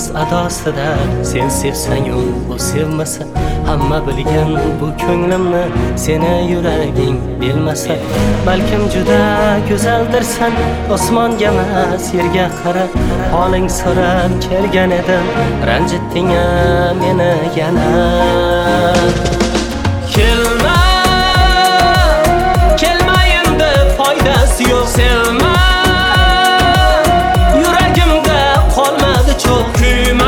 so'z adosida sen sevsan-yu u sevmasa, hamma bilgan bu ko'nglimni seni yuraging bilmasa, balkim juda go'zaldirsan, osmonga emas yerga qara, holing so'rab kelgan edim, ranjitding-a meni yana. Kelma, kelma endi foydasi yo'q, sevma, yuragimda qolmadi cho'q. Kuyma,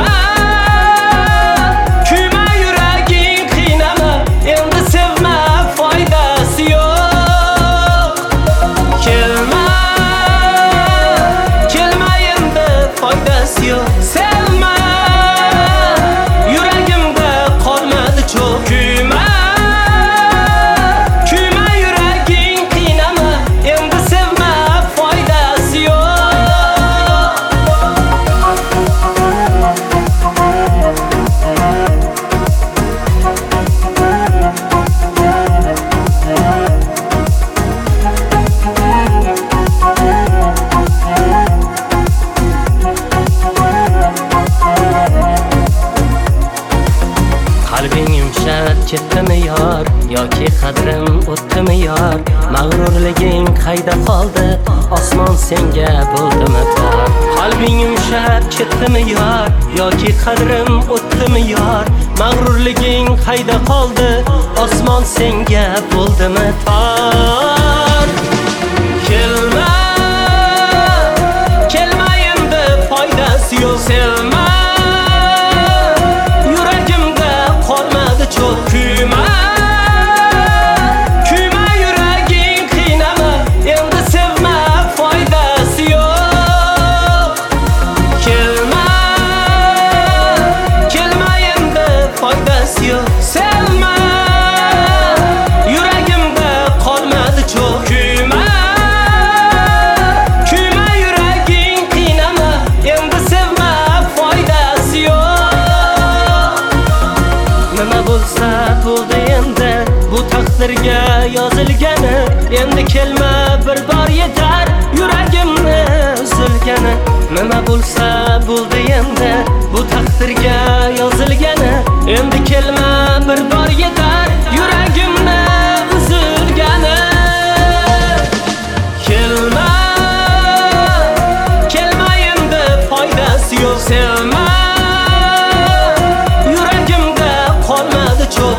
kuyma yuraging qiynama, endi sevma, foydasi yo'q. Kelma, kelma endi foydasi yo'q, sevma, yuragimda qolmadi cho'q. Kuyma, qalbing yumshab ketdimi yor, yoki qadrim o'tdimi yor? Mag'rurliging qayda qoldi, osmon senga bo'ldimi tor? Qalbing yumshab ketdimi yor, yoki qadrim o'tdimi yor? Mag'rurliging qayda qoldi, osmon senga bo'ldimi tor? Kelma, kelma endi foydasi yo'q, sevma, kuyma, kuyma yuraging qiynama, endi sevma, foydasi yo'q. Kelma, kelma endi foydasi yo'q, sevma, yuragimda qolmadi cho'q. Kuyma, kuyma yuraging qiynama, endi sevma, foydasi yo'q. Nima bo'lsa bo'ldi endi, bu taqdirga yozilgani, endi kelma bir bor yetar, yuragimni uzilgani. Nima bo'lsa bo'ldi endi, bu taqdirga yozilgani, endi kelma bir bor yetar, yuragimni uzilgani. Kelma, kelma endi foydasi yo'q, sevma, yuragimda qolmadi cho'q.